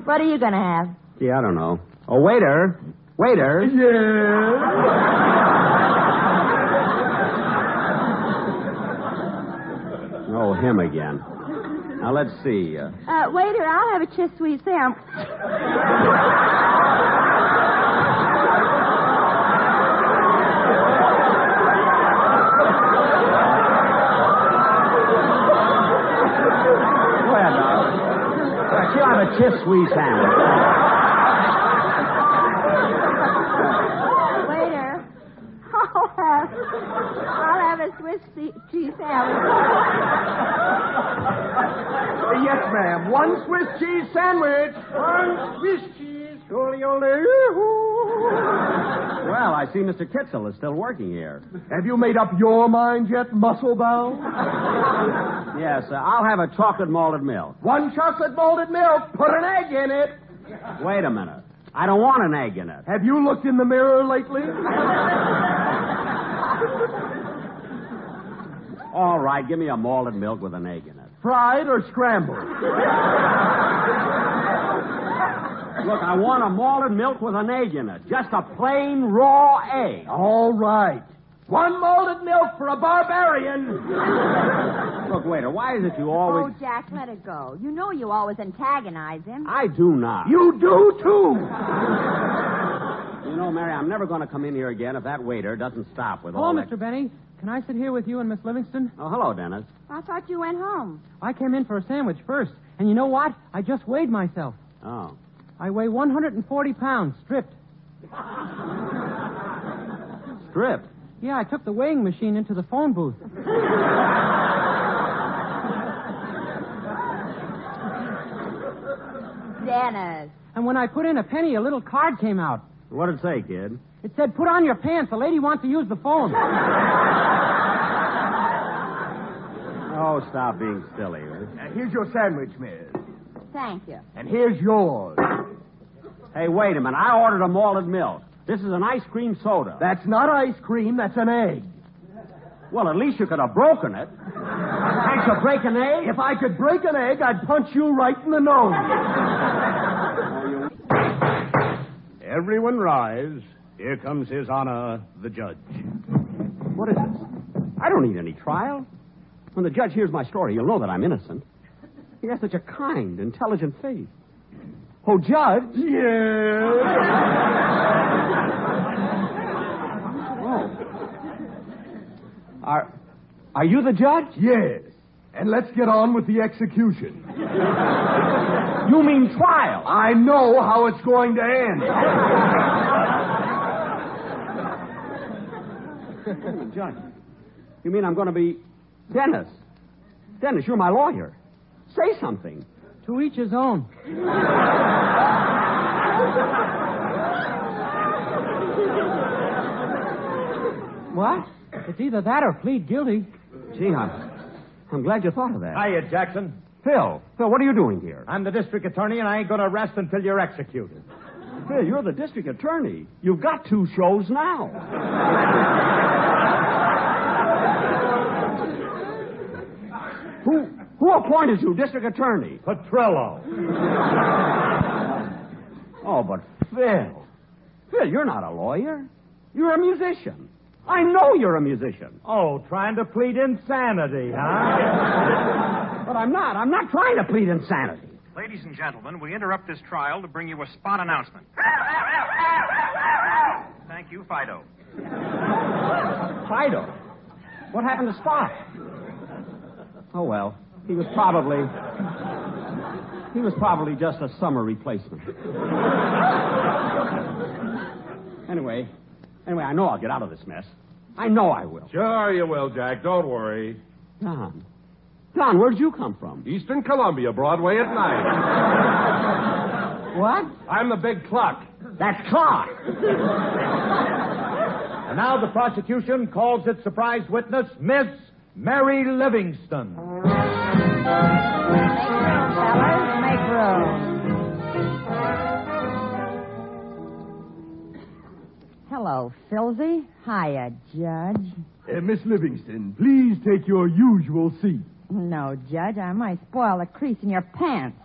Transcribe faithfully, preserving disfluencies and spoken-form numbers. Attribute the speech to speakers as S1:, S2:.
S1: What are you going to have?
S2: Gee, I don't know. Oh, waiter. Waiter.
S3: Yeah.
S2: Oh, him again. Now, let's see. Uh...
S1: Uh, waiter, I'll have a chiss sweet Sam.
S2: Well, uh, she'll have a chiss sweet sandwich.
S1: Waiter, I'll have, I'll have a Swiss cheese sandwich.
S3: Yes, ma'am. One Swiss cheese sandwich. One Swiss cheese.
S2: Well, I see Mister Kitzel is still working here.
S3: Have you made up your mind yet, musclebound?
S2: Yes, uh, I'll have a chocolate malted milk.
S3: One chocolate malted milk. Put an egg in it.
S2: Wait a minute. I don't want an egg in it.
S3: Have you looked in the mirror lately?
S2: All right, give me a malted milk with an egg in it.
S3: Fried or scrambled?
S2: Look, I want a malted milk with an egg in it. Just a plain raw egg.
S3: All right. One malted milk for a barbarian.
S2: Look, waiter, why is it you always...
S1: Oh, Jack, let it go. You know you always antagonize him.
S2: I do not.
S3: You do, too.
S2: You know, Mary, I'm never going to come in here again if that waiter doesn't stop with
S4: Hello,
S2: all
S4: Mister
S2: that...
S4: Benny. Can I sit here with you and Miss Livingston?
S2: Oh, hello, Dennis.
S1: I thought you went home.
S4: I came in for a sandwich first. And you know what? I just weighed myself.
S2: Oh.
S4: I weigh one hundred forty pounds, stripped.
S2: Stripped?
S4: Yeah, I took the weighing machine into the phone booth.
S1: Dennis.
S4: And when I put in a penny, a little card came out.
S2: What did it say, kid?
S4: It said, put on your pants. The lady wants to use the phone.
S2: Oh, stop being silly.
S3: Uh, here's your sandwich, miss.
S1: Thank you.
S3: And here's yours.
S2: Hey, wait a minute. I ordered a malted milk. This is an ice cream soda.
S3: That's not ice cream. That's an egg.
S2: Well, at least you could have broken it. Can't you break an egg?
S3: If I could break an egg, I'd punch you right in the nose.
S5: Everyone rise. Here comes His Honor, the judge.
S2: What is this? I don't need any trial. When the judge hears my story, he'll know that I'm innocent. He has such a kind, intelligent face. Oh, Judge?
S3: Yeah.
S2: Oh. Are, are you the judge?
S3: Yes. And let's get on with the execution.
S2: You mean trial?
S3: I know how it's going to end.
S2: Judge, you mean I'm going to be... Dennis. Dennis, you're my lawyer. Say something.
S4: To each his own. What? It's either that or plead guilty.
S2: Gee, I'm, I'm glad you thought of that.
S5: Hiya, Jackson.
S2: Phil, Phil, what are you doing here?
S5: I'm the district attorney, and I ain't going to rest until you're executed.
S2: Phil, you're the district attorney. You've got two shows now. who, who appointed you district attorney?
S5: Petrillo.
S2: Oh, but Phil. Phil, you're not a lawyer. You're a musician. I know you're a musician.
S5: Oh, trying to plead insanity, huh?
S2: But I'm not. I'm not trying to plead insanity.
S6: Ladies and gentlemen, we interrupt this trial to bring you a spot announcement. Thank you, Fido.
S2: Fido? What happened to Spot? Oh, well, he was probably... He was probably just a summer replacement. Anyway, anyway, I know I'll get out of this mess. I know I will.
S7: Sure you will, Jack. Don't worry.
S2: Don. Don, where'd you come from?
S7: Eastern Columbia, Broadway at night.
S2: What?
S7: I'm the big clock.
S2: That's Clark.
S5: And now the prosecution calls its surprise witness, Miss Mary Livingston.
S1: Make room, fellas. Make room. Hello, Philsy. Hiya, Judge.
S3: Uh, Miss Livingston, please take your usual seat.
S1: No, Judge, I might spoil the crease in your pants.